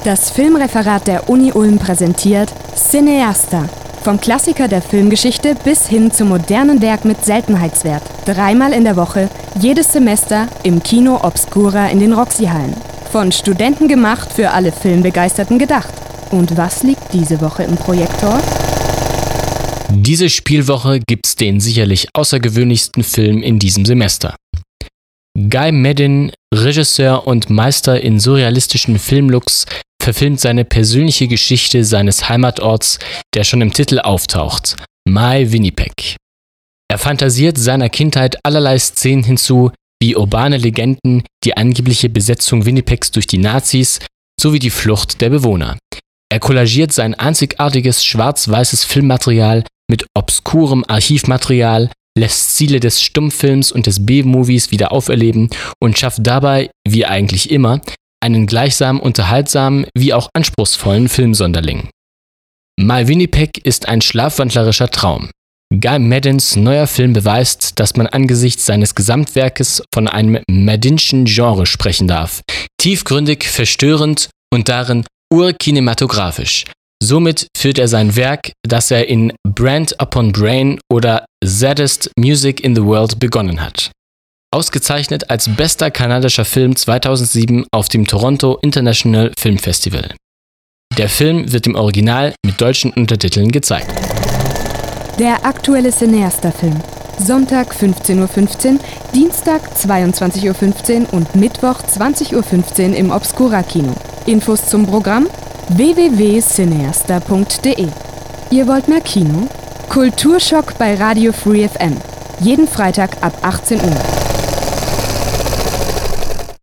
Das Filmreferat der Uni Ulm präsentiert Cineasta. Vom Klassiker der Filmgeschichte bis hin zum modernen Werk mit Seltenheitswert. 3-mal in der Woche, jedes Semester im Kino Obscura in den Roxy-Hallen. Von Studenten gemacht, für alle Filmbegeisterten gedacht. Und was liegt diese Woche im Projektor? Diese Spielwoche gibt's den sicherlich außergewöhnlichsten Film in diesem Semester. Guy Maddin, Regisseur und Meister in surrealistischen Filmlooks, verfilmt seine persönliche Geschichte seines Heimatorts, der schon im Titel auftaucht, My Winnipeg. Er fantasiert seiner Kindheit allerlei Szenen hinzu, wie urbane Legenden, die angebliche Besetzung Winnipegs durch die Nazis sowie die Flucht der Bewohner. Er kollagiert sein einzigartiges schwarz-weißes Filmmaterial mit obskurem Archivmaterial, lässt Stile des Stummfilms und des B-Movies wieder auferleben und schafft dabei, wie eigentlich immer, einen gleichsam unterhaltsamen wie auch anspruchsvollen Filmsonderling. My Winnipeg ist ein schlafwandlerischer Traum. Guy Maddins neuer Film beweist, dass man angesichts seines Gesamtwerkes von einem Maddinschen Genre sprechen darf. Tiefgründig, verstörend und darin urkinematografisch. Somit führt er sein Werk, das er in Brand Upon Brain oder Saddest Music in the World begonnen hat. Ausgezeichnet als bester kanadischer Film 2007 auf dem Toronto International Film Festival. Der Film wird im Original mit deutschen Untertiteln gezeigt. Der aktuelle Cineasta-Film. Sonntag 15:15 Uhr, Dienstag 22:15 Uhr und Mittwoch 20:15 Uhr im Obscura-Kino. Infos zum Programm www.cineasta.de. Ihr wollt mehr Kino? Kulturschock bei Radio Free FM. Jeden Freitag ab 18 Uhr.